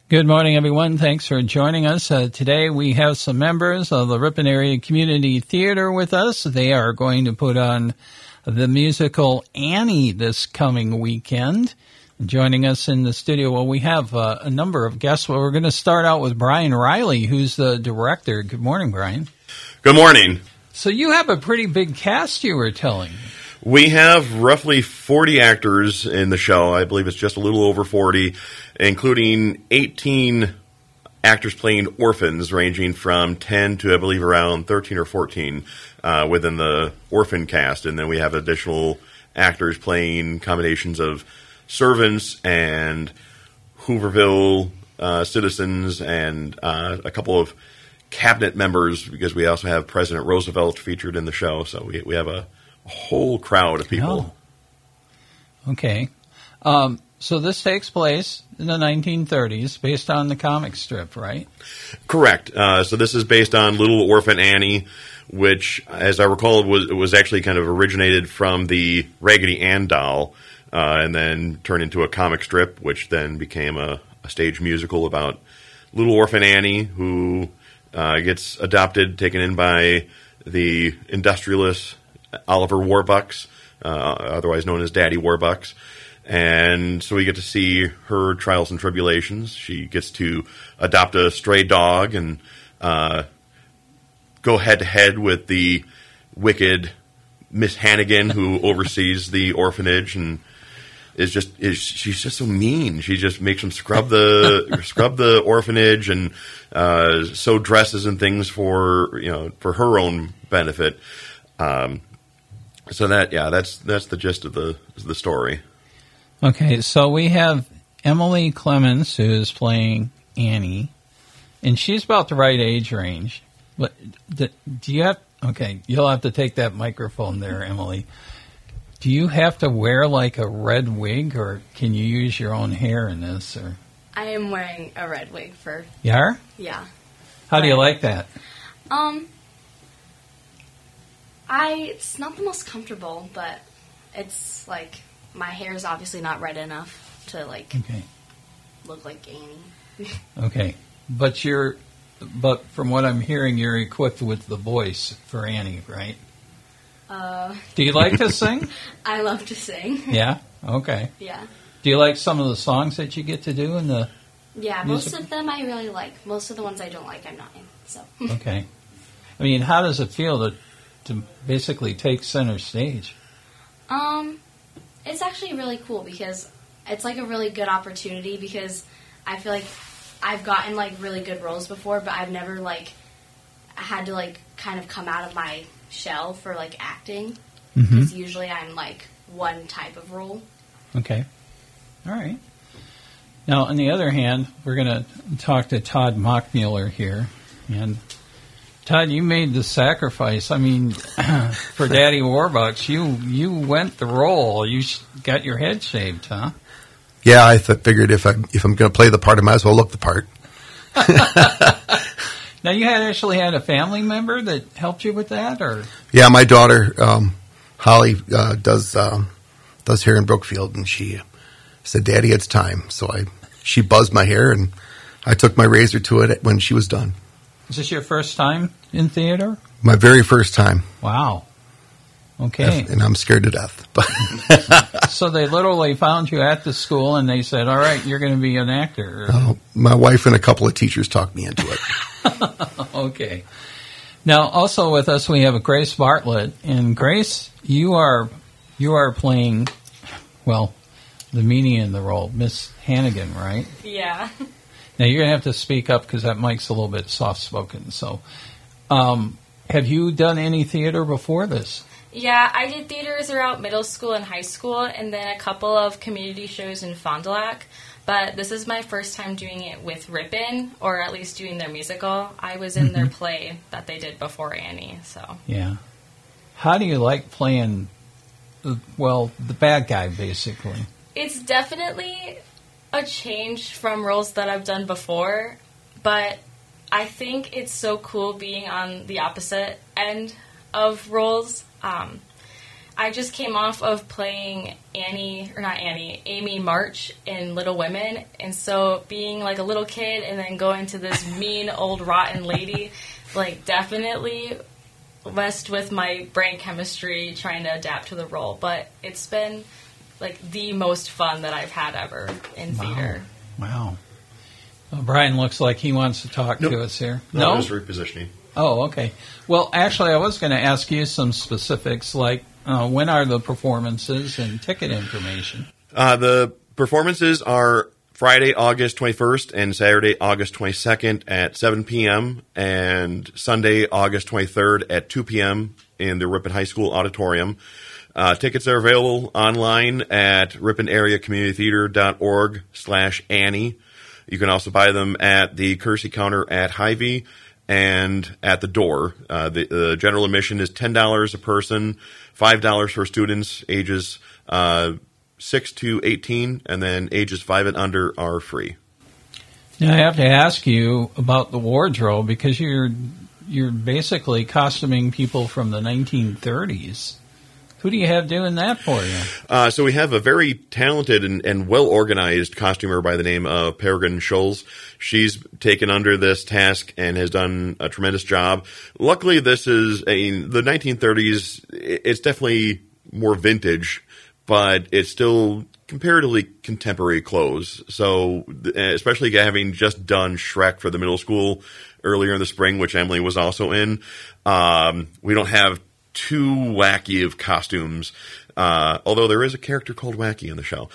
Good morning, everyone. Thanks for joining us. Today we have some members of the Ripon Area Community Theater with us. They are going to put on the musical Annie this coming weekend. Joining us in the studio, well, we have a number of guests. Well, we're going to start out with Brian Riley, who's the director. Good morning, Brian. Good morning. So you have a pretty big cast, you were telling me. We have roughly 40 actors in the show. I believe it's just a little over 40, including 18 actors playing orphans, ranging from 10 to, I believe, around 13 or 14 within the orphan cast. And then we have additional actors playing combinations of servants and Hooverville citizens and a couple of cabinet members, because we also have President Roosevelt featured in the show. So we have a whole crowd of people. Oh. Okay. So this takes place in the 1930s, based on the comic strip, right? Correct. So this is based on Little Orphan Annie, which, as I recall, was actually kind of originated from the Raggedy Ann doll, and then turned into a comic strip, which then became a stage musical about Little Orphan Annie, who gets adopted, taken in by the industrialist Oliver Warbucks, otherwise known as Daddy Warbucks. And so we get to see her trials and tribulations. She gets to adopt a stray dog and go head-to-head with the wicked Miss Hannigan, who oversees the orphanage, and she's just so mean. She just makes them scrub the orphanage and sew dresses and things for her own benefit. So that's the gist of the story. Okay, so we have Emily Clemens, who is playing Annie, and she's about the right age range. But do you have? Okay, you'll have to take that microphone there, Emily. Do you have to wear like a red wig, or can you use your own hair in this? Or I am wearing a red wig for. You are? Yeah. How do you like that? It's not the most comfortable, but it's like my hair is obviously not red enough to look like Annie. Okay, but from what I'm hearing, you're equipped with the voice for Annie, right? Do you like to sing? I love to sing. Yeah. Okay. Yeah. Do you like some of the songs that you get to do in the? Yeah, most of them I really like. Most of the ones I don't like, I'm not in. So. Okay. I mean, how does it feel to basically take center stage? It's actually really cool because it's like a really good opportunity, because I feel like I've gotten like really good roles before, but I've never had to kind of come out of my shell for acting, because usually I'm one type of role. Okay. All right. Now, on the other hand, we're going to talk to Todd Mockmuller here, and Todd, you made the sacrifice. I mean, for Daddy Warbucks, you went the role. You got your head shaved, huh? Yeah, I figured if I'm going to play the part, I might as well look the part. Now, you actually had a family member that helped you with that, or? Yeah, my daughter Holly does hair in Brookfield, and she said, "Daddy, it's time." So she buzzed my hair, and I took my razor to it when she was done. Is this your first time in theater? My very first time. Wow. Okay. And I'm scared to death. So they literally found you at the school, and they said, all right, you're going to be an actor. My wife and a couple of teachers talked me into it. Okay. Now, also with us, we have Grace Bartlett. And Grace, you are playing, well, the meaning in the role, Miss Hannigan, right? Yeah. Now, you're going to have to speak up because that mic's a little bit soft-spoken. So, have you done any theater before this? Yeah, I did theater throughout middle school and high school, and then a couple of community shows in Fond du Lac. But this is my first time doing it with Ripon, or at least doing their musical. I was in their play that they did before Annie, so. Yeah. How do you like playing, the bad guy, basically? It's definitely a change from roles that I've done before, but I think it's so cool being on the opposite end of roles. I just came off of playing Amy March in Little Women, and so being like a little kid and then going to this mean old rotten lady, like definitely messed with my brain chemistry trying to adapt to the role. But it's been like the most fun that I've had ever in theater. Wow. Well, Brian looks like he wants to talk to us here. No, just repositioning. Oh, okay. Well, actually, I was going to ask you some specifics, like when are the performances and ticket information? The performances are Friday, August 21st and Saturday, August 22nd at 7 p.m. and Sunday, August 23rd at 2 p.m. in the Ripon High School auditorium. Tickets are available online at riponareacommunitytheater.org/Annie. You can also buy them at the courtesy counter at Hy-Vee and at the door. The general admission is $10 a person, $5 for students ages 6 to 18, and then ages 5 and under are free. Now, I have to ask you about the wardrobe because you're basically costuming people from the 1930s. Who do you have doing that for you? So we have a very talented and well-organized costumer by the name of Peregrine Schulz. She's taken under this task and has done a tremendous job. Luckily, this is the 1930s. It's definitely more vintage, but it's still comparatively contemporary clothes. So especially having just done Shrek for the middle school earlier in the spring, which Emily was also in, we don't have too wacky of costumes, although there is a character called Wacky in the show.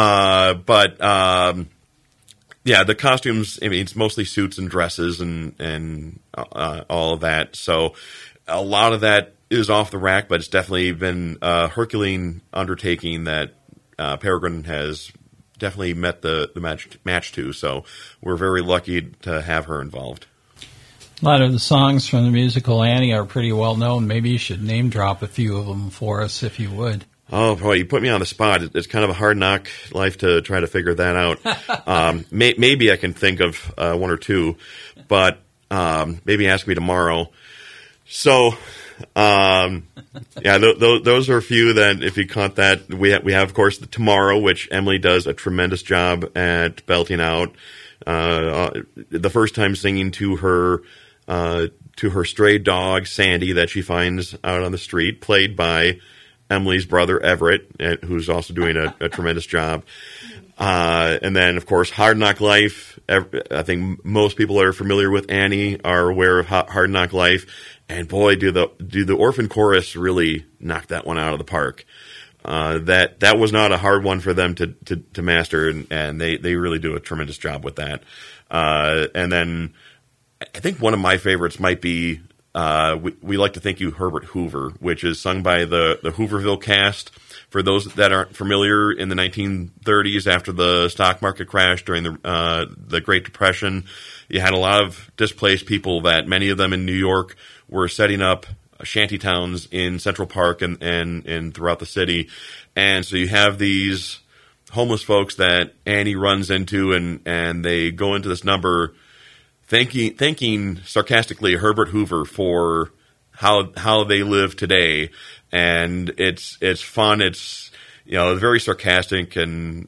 Yeah, the costumes, I mean, it's mostly suits and dresses and all of that. So a lot of that is off the rack, but it's definitely been a Herculean undertaking that Peregrine has definitely met the match to. So we're very lucky to have her involved. A lot of the songs from the musical Annie are pretty well known. Maybe you should name drop a few of them for us, if you would. Oh, boy, you put me on the spot. It's kind of a hard knock life to try to figure that out. Maybe I can think of one or two, but maybe ask me tomorrow. So, yeah, those are a few that, if you caught that, we have, of course, the Tomorrow, which Emily does a tremendous job at belting out. The first time singing to her stray dog, Sandy, that she finds out on the street, played by Emily's brother, Everett, who's also doing a tremendous job. And then, of course, Hard Knock Life. I think most people that are familiar with Annie are aware of Hard Knock Life. And boy, do the orphan chorus really knock that one out of the park. That was not a hard one for them to master, and they really do a tremendous job with that. And then I think one of my favorites might be We Like to Thank You, Herbert Hoover, which is sung by the Hooverville cast. For those that aren't familiar, in the 1930s, after the stock market crash during the Great Depression, you had a lot of displaced people that many of them in New York were setting up shanty towns in Central Park and throughout the city. And so you have these homeless folks that Annie runs into, and they go into this number thanking sarcastically Herbert Hoover for how they live today. And it's fun. It's, very sarcastic, and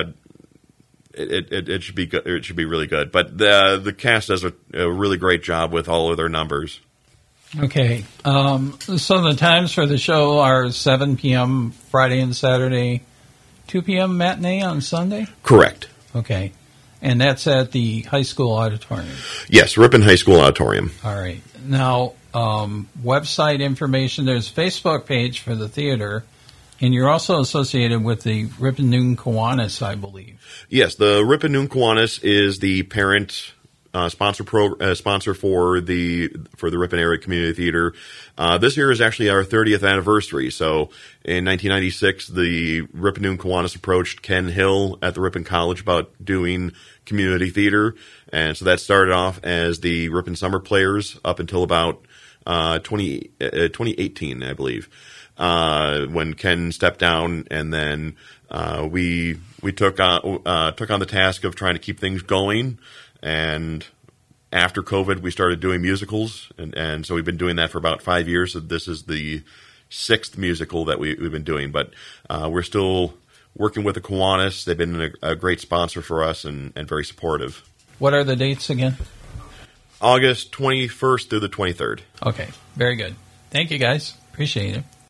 it should be good. It should be really good. But the cast does a really great job with all of their numbers. Okay. So the times for the show are 7 p.m. Friday and Saturday, 2 p.m. matinee on Sunday? Correct. Okay. And that's at the high school auditorium? Yes, Ripon High School auditorium. All right. Now, website information, there's a Facebook page for the theater, and you're also associated with the Ripon Noon Kiwanis, I believe. Yes, the Ripon Noon Kiwanis is the parent sponsor for the Ripon Area Community Theater. This year is actually our 30th anniversary. So in 1996, the Ripon Noon Kiwanis approached Ken Hill at the Ripon College about doing community theater, and so that started off as the Ripon Summer Players up until about 2018, I believe, when Ken stepped down, and then we took on the task of trying to keep things going. And after COVID, we started doing musicals, and so we've been doing that for about 5 years. So this is the 6th musical that we've been doing. But we're still working with the Kiwanis. They've been a great sponsor for us and very supportive. What are the dates again? August 21st through the 23rd. Okay, very good. Thank you, guys. Appreciate it.